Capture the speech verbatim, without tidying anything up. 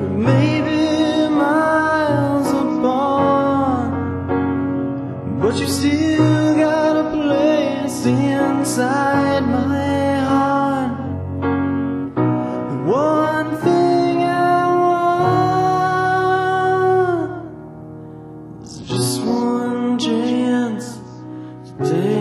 maybe miles apart, but you still got a place inside my heart. One thing I want is just one chance to take